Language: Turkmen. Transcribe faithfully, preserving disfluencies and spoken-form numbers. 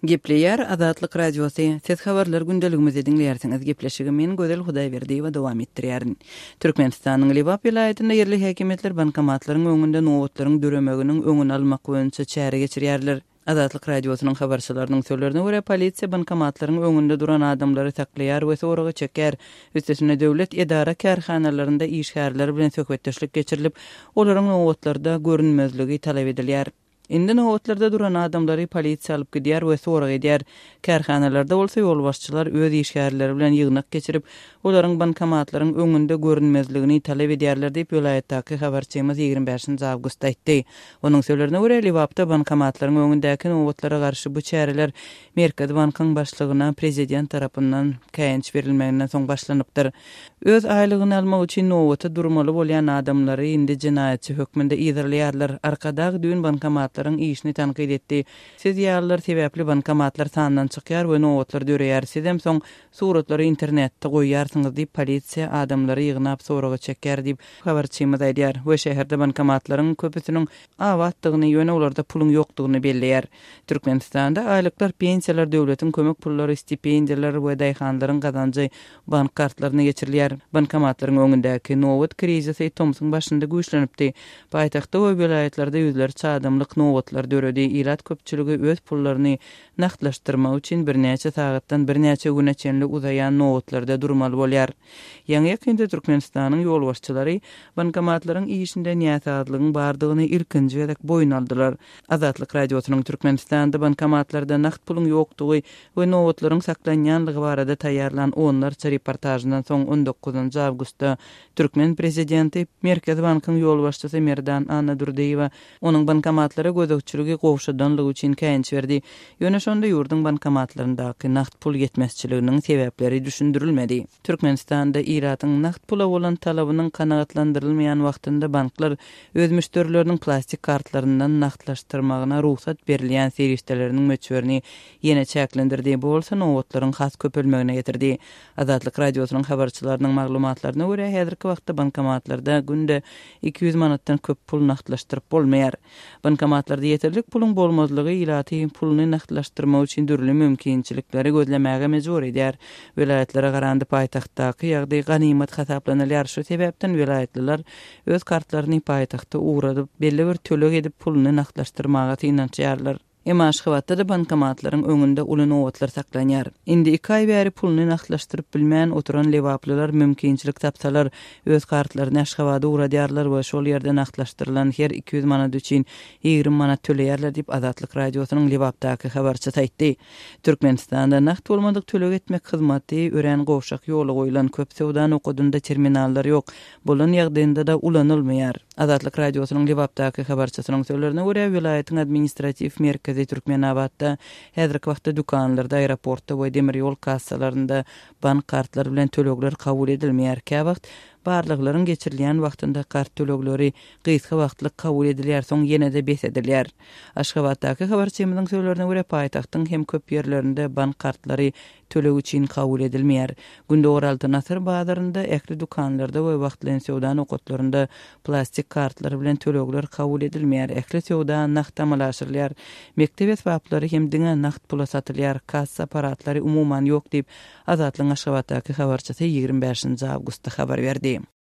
Gepleyer Azatlyk Radiosu. Ses habarlar gündeligimizi dinleýärsiňiz. Gepleşigi men Gözel Hudaýberdi we dowam etdirýärin. Türkmenistanyň Liwap vilayatyny yerli häkimetler bankomatlaryň öňünde nowatlaryň döremeginiň öňüni almak boýunça çäre geçirýärler. Azatlyk Radiosynyň habarçylarynyň sözlerine görä polisiýa bankomatlaryň öňünde duran adamlary taklaýar we soragy çeker. Üstesine döwlet edara kärhanalarynda işgärler bilen söhbetdeşlik geçirilip, olaryň nowatlarda görünmezligi talap edilýär. Indi nowatlarda duran adamlary polisiýa alyp gidýär we soragy edýär. Kärhanalarda bolsa ýol başçylar öz işgärleri bilen ýygnak geçirip, olaryň bankomatlaryň öňünde görünmezligini talap edýärler diýip vilayatdaky habarçymyz ýygrimi beşinji awgustda aýtdy. Onuň sözlerine görä Liwapda bankomatlaryň öňündäki nowatlara garşy bu çäreler Merkez Bankyň başlygyna prezident tarapyndan käýinç berilmeginden soň başlanypdyr. Öz aýlygyny almak üçin nowata durmaly bolýan adamlary indi jinaýatçy hökmünde ýygyrylýarlar. Arkadaky düýün bankomat bankomatlaryň işini tanqid etdi. Siz ýalylar sebäpli bankomatlar sandan çykýar we nowatlar döreýär. Sizem soň suratlary internetde goýýarsyňyz diýip polisiýa adamlary ýygnap soragy çeker diýip habarçymyz aýdýar. We şäherde bankomatlaryň köpüsiniň awatdygyny ýöne ularda puluň ýokdugyny belleýär. Türkmenistanda aýlyklar pensiýalar döwletiň kömek pullary, stipendiýalar we daýhanlaryň gazanjy bank kartlaryna geçirilýär. Bankomatlaryň öňündäki nowat krizisi Tomsyň başynda güýçlenipdi. Paýtagtda we vilayatlarda ýüzlerçe adamlyk nowatlar döredi. Ilat köpçüligi öz pullaryny naqdlaşdyrmak üçin bir näçe sagatdan bir näçe güne çenli uzayan nowatlarda durmaly bolýar. Ýa-ni ýakynda Türkmenistanyň ýol başçylary bankomatlaryň işinde näçe bardygyny ilkinji edek boyun aldylar. Azatlyk Radiosynyň Türkmenistanda bankomatlarda naqd puluň ýokdugy we nowatlaryň saklanýanlygy barada taýýarlan onlarça reportajyndan soň on dokuzunji awgustda Türkmen prezidenti Merkez Bankyň ýol başçysy Merdan Anadurdiýewa onuň bankomatlary gözükçüligi gowşadanlygy üçin käýinç berdi. Ýöne şonda ýurdun bankomatlaryndaky naqd pul ýetmezçiliginiň sebäpleri düşündirilmedi. Türkmenistanda iratyň naqd pula bolan talabynyň kanagatlandyrylmaýan wagtynda banklar öz müşterileriniň plastik kartlaryndan naqdlaşdyrmagyna ruhsat berilýän serişdeleriniň möçberini ýene çäklendirdi. Bolsa nowatlaryň has köpelmegine getirdi. Azatlyk Radiosynyň habarçylarynyň maglumatlaryna görä häzirki wagtda bankomatlarda günde iki yüz manatdan köp pul naqdlaşdyryp bolmaýar. Bankomatlarda ýeterlik puluň bolmazlygy ilaty puluny naqdlaşdyrmak üçin dürli mümkinçilikleri gözlemäge mejbur edýär. Vilayatlere garandy paýtagtdaky ýagdaý ganimet hasaplanylýar. Şu sebäpden vilayatlylar öz kartlaryny paýtagtda uğradyp belli bir tölek edip puluny naqdlaşdyrmaga tynanýarlar. Emma Aşgabatda da bankomatlaryň öňünde uly nowatlar saklanýar. Indi iki aý bäri puluny naqdlaşdyryp bilmän oturan Liwaplylar mümkinçilik tapsalar öz kartlaryny Aşgabatda uğradýarlar we şol ýerde naqdlaşdyrylan her iki yüz manat üçin ýygrimi manat töleýärler diýip Azatlyk Radiosynyň Liwapdaky habarçysy aýtdy. Türkmenistanda naqd bolmadyk tölek etmek hyzmaty ören gowşak ýoly goýulan köp sowda nokudunda terminallar ýok. Bolan ýagdaýynda da ulanylmaýar. Azatlyk Radiosynyň Liwapdaky habarçysynyň sözlerine görä vilayatyň administrativ merkezi Türkmenabadda häzirki wagtda dükanlarda, aeroportda we demir ýol kassalarynda bank kartlary bilen tölekler kabul edilmeýär. Käwagt barlyklaryň geçirilýän wagtynda kart tölekleri gysga wagtlyk kabul edilýär, soň ýene de bes edilýär. Aşgabatdaky habarçymyzyň sözlerine görä paýtagtyň hem köp ýerlerinde bank kartlary tölek üçin kabul edilmeýär. Günde Oralty Nasr bazarynda, äkli dukanlarda we wagtlyň sowda nokatlarynda plastik kartlar bilen tölekler kabul edilmeýär. Äkli sowda naqd amalaşyrlar. Mektep esbaplary hem diňe naqd pula satylýar. Kassa aparatlary umuman ýok diýip Azatlyň Aşgabatdaky habarçysy ýygrimi beşinji awgustda habar berdi.